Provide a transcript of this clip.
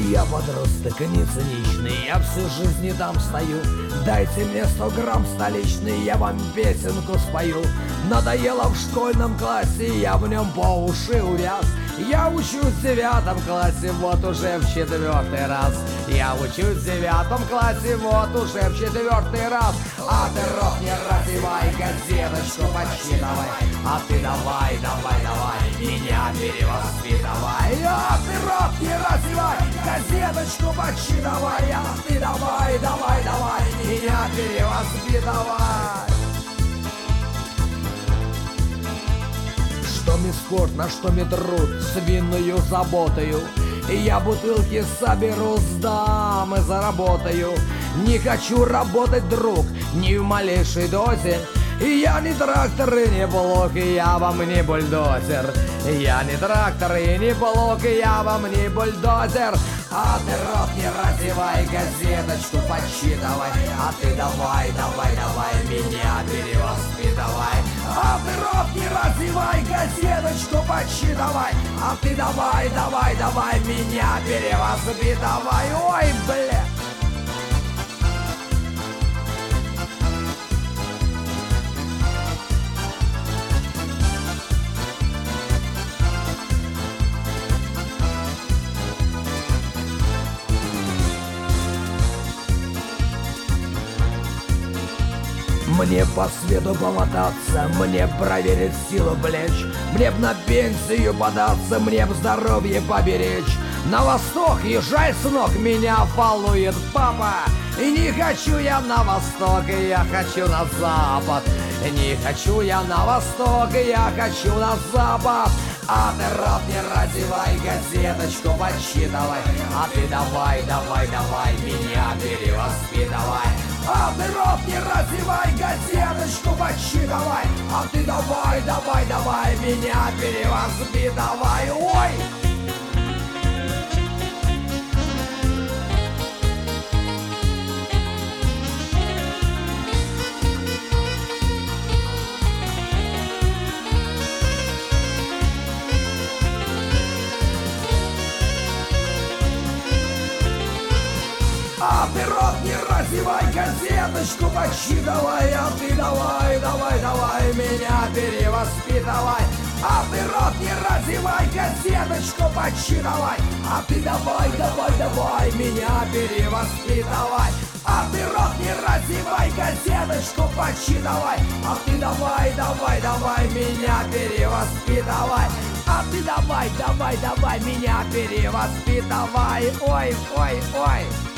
Я подросток не циничный, я всю жизнь не там стою. Дайте мне 100 грамм столичный, я вам песенку спою. Надоело в школьном классе, я в нем по уши увяз. Я учусь в 9 классе, вот уже в 4-й раз. Я учусь в 9 классе, вот уже в 4-й раз. А ты рот не разевай, газеточку почитывай. А ты давай, давай, давай, меня перевоспитывай. А ты рот не разевай, газеточку почитывай. А ты давай, давай, давай, меня перевоспитывай. Что ми спорт, на что ми труд, свиную заботою. И я бутылки соберу, сдам и заработаю. Не хочу работать, друг, ни в малейшей дозе. И я не трактор и не блок, и я вам не бульдозер. Я не трактор и не блок, и я вам не бульдозер. А ты рот не разевай, газеточку почитывай. А ты давай, давай, давай, меня перевоспитывай. А ты рот не разевай, газеточку почитывай. А ты давай, давай, давай, меня перевоспитывай. Ой, бля. Мне по свету помотаться, мне проверить силу плеч. Мне б на пенсию податься, мне б здоровье поберечь. На восток езжай, сынок, меня балует папа. И не хочу я на восток, я хочу на запад. Не хочу я на восток, я хочу на запад. А ты рот не разевай, газеточку почитывай. А ты давай, давай, давай, меня перевоспитывай. А ты рот не разевай, газеточку почитывай. А ты давай, давай, давай, меня перевоспитывай. Ой! А ты рот не разевай, газеточку почитывай. А ты давай, давай, давай, меня перевоспитывай. А ты рот не разевай, газеточку почитывай. А ты давай, давай, давай, меня перевоспитывай. А ты рот не разевай, газеточку почитывай. А ты давай, давай, давай, меня перевоспитывай. А ты давай, давай, давай, меня перевоспитывай. Ой, ой, ой.